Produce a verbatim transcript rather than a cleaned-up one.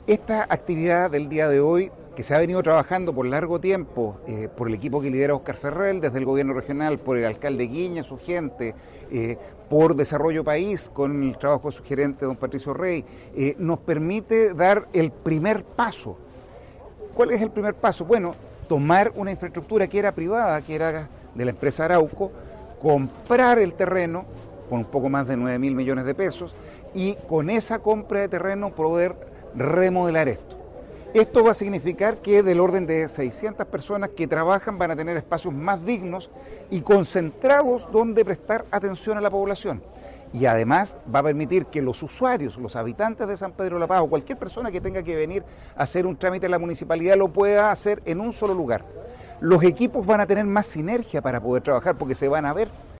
Esta actividad del día de hoy, que se ha venido trabajando por largo tiempo eh, por el equipo que lidera Óscar Ferrell desde el gobierno regional, por el alcalde Guiña, su gente, eh, por Desarrollo País, con el trabajo de su gerente, don Patricio Rey, eh, nos permite dar el primer paso. ¿Cuál es el primer paso? Bueno, tomar una infraestructura que era privada, que era de la empresa Arauco, comprar el terreno con un poco más de nueve mil millones de pesos y con esa compra de terreno poder remodelar esto. Esto va a significar que del orden de seiscientas personas que trabajan van a tener espacios más dignos y concentrados donde prestar atención a la población. Y además va a permitir que los usuarios, los habitantes de San Pedro de la Paz o cualquier persona que tenga que venir a hacer un trámite en la municipalidad lo pueda hacer en un solo lugar. Los equipos van a tener más sinergia para poder trabajar porque se van a ver.